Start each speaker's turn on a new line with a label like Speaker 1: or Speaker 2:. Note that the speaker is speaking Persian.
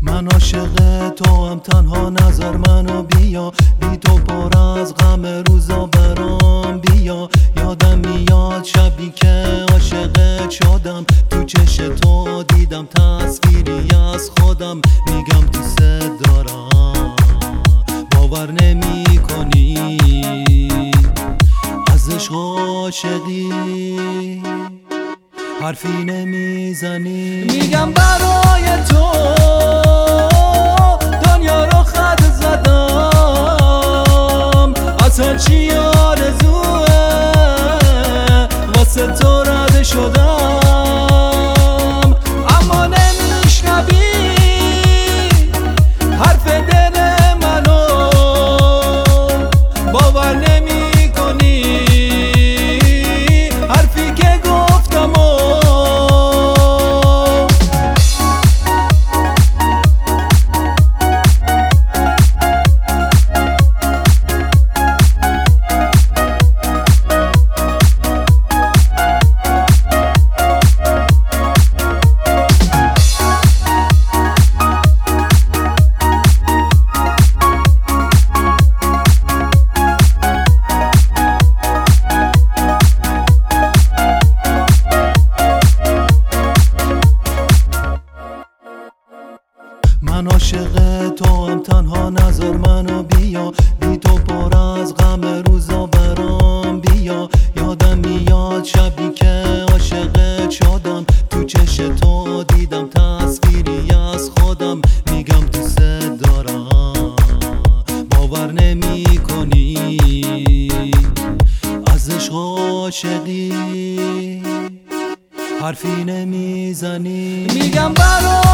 Speaker 1: من عاشق تو هم، تنها نظر منو بیا، بی تو پر از غم روزا برام بیا. یادم میاد شبی که عاشقت شدم، تو چش تو دیدم تصویری از خودم. میگم دوست دارم، باور نمی کنی از عشق عاشقی حرفی نمیزنی.
Speaker 2: میگم برای تو دنیا رو خط زدم، اصلا چی آرزوه واسه تو رد شدم. اما نمیشنوی حرف دل منو، باور نمی کنی حرفی که گفتم.
Speaker 1: من عاشق تو هم، تنها نظر منو بیا، بی تو پر از غم روزا برام بیا. یادم میاد شبی که عاشقت شدم، تو چش تو دیدم تصویری از خودم. میگم دوست دارم، باور نمی کنی از عشق عاشقی حرفی نمیزنی.
Speaker 2: میگم برای